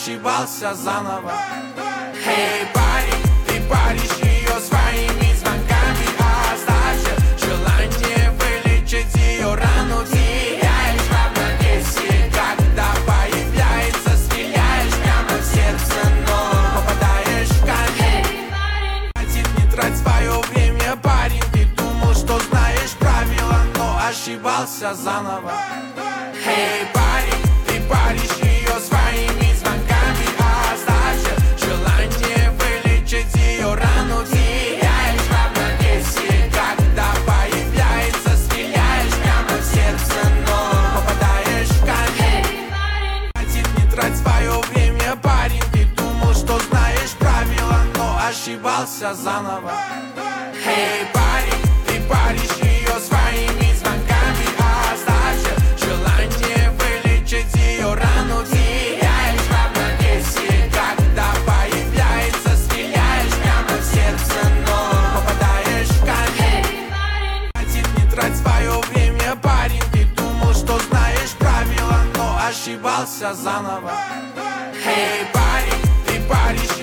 ошибался заново. Эй, парень, ты паришь ее своими звонками, а оставь желание вылечить ее рану. Теряешь равновесие, когда появляется, стреляешь прямо в сердце, но попадаешь в камень. Не трать свое время, парень, ты думал, что знаешь правила, но ошибался заново. Эй, парень, ты паришь ее своими звонками, а оставь желание вылечить ее рану. Теряешь равновесие, когда появляется, стреляешь прямо в сердце, но попадаешь в камень. Не трать свое время, парень, ты думал, что знаешь правила, но ошибался заново. Эй, парень, ты паришь ее своими звонками, а оставь желание вылечить ее рану. Теряешь равновесие, когда появляется, стреляешь прямо в сердце, но попадаешь в камень. Не трать свое время, парень, ты думал, что знаешь правила, но ошибался заново. Эй, парень, ты паришь